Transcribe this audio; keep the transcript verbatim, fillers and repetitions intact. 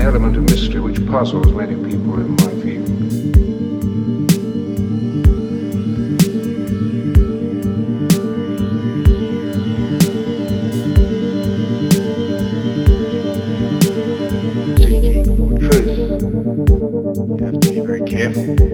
element of mystery which puzzles many people in my view. Seeking for truth, you have to be very careful.